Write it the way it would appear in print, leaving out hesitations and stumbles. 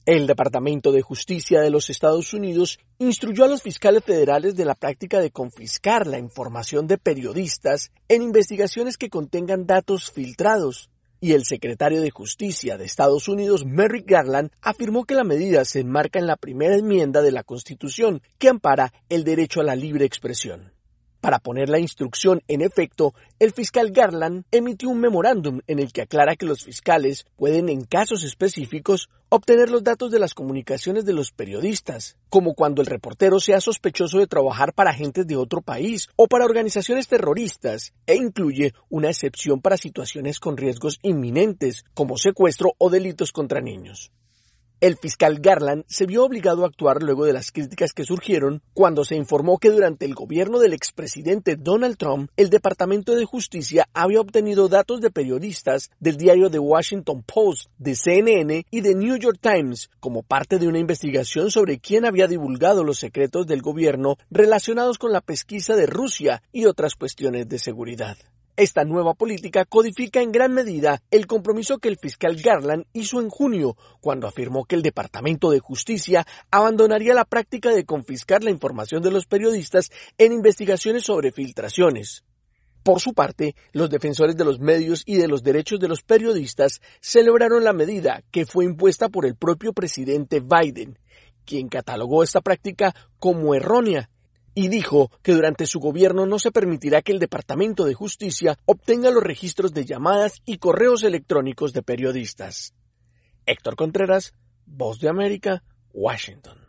El Departamento de Justicia de los Estados Unidos instruyó a los fiscales federales de la práctica de confiscar la información de periodistas en investigaciones que contengan datos filtrados, y el secretario de Justicia de Estados Unidos, Merrick Garland, afirmó que la medida se enmarca en la primera enmienda de la Constitución, que ampara el derecho a la libre expresión. Para poner la instrucción en efecto, el fiscal Garland emitió un memorándum en el que aclara que los fiscales pueden, en casos específicos, obtener los datos de las comunicaciones de los periodistas, como cuando el reportero sea sospechoso de trabajar para agentes de otro país o para organizaciones terroristas, e incluye una excepción para situaciones con riesgos inminentes, como secuestro o delitos contra niños. El fiscal Garland se vio obligado a actuar luego de las críticas que surgieron cuando se informó que durante el gobierno del expresidente Donald Trump, el Departamento de Justicia había obtenido datos de periodistas del diario The Washington Post, de CNN y de New York Times como parte de una investigación sobre quién había divulgado los secretos del gobierno relacionados con la pesquisa de Rusia y otras cuestiones de seguridad. Esta nueva política codifica en gran medida el compromiso que el fiscal Garland hizo en junio, cuando afirmó que el Departamento de Justicia abandonaría la práctica de confiscar la información de los periodistas en investigaciones sobre filtraciones. Por su parte, los defensores de los medios y de los derechos de los periodistas celebraron la medida que fue impuesta por el propio presidente Biden, quien catalogó esta práctica como errónea, y dijo que durante su gobierno no se permitirá que el Departamento de Justicia obtenga los registros de llamadas y correos electrónicos de periodistas. Héctor Contreras, Voz de América, Washington.